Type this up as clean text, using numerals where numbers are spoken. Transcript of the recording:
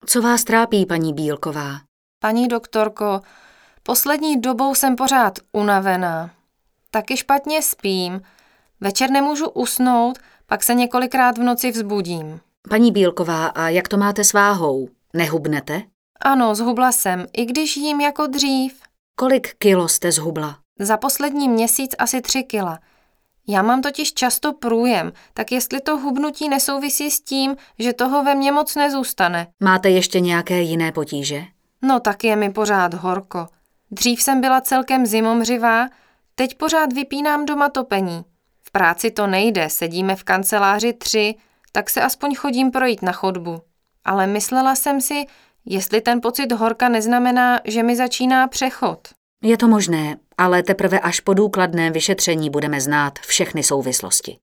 Co vás trápí, paní Bílková? Paní doktorko, poslední dobou jsem pořád unavená. Taky špatně spím. Večer nemůžu usnout, pak se několikrát v noci vzbudím. Paní Bílková, a jak to máte s váhou? Nehubnete? Ano, zhubla jsem, i když jím jako dřív. Kolik kilo jste zhubla? Za poslední měsíc asi 3 kila. Já mám totiž často průjem, tak jestli to hubnutí nesouvisí s tím, že toho ve mně moc nezůstane. Máte ještě nějaké jiné potíže? No tak je mi pořád horko. Dřív jsem byla celkem zimomřivá, teď pořád vypínám doma topení. V práci to nejde, sedíme v kanceláři 3, tak se aspoň chodím projít na chodbu. Ale myslela jsem si, jestli ten pocit horka neznamená, že mi začíná přechod. Je to možné, ale teprve až po důkladném vyšetření budeme znát všechny souvislosti.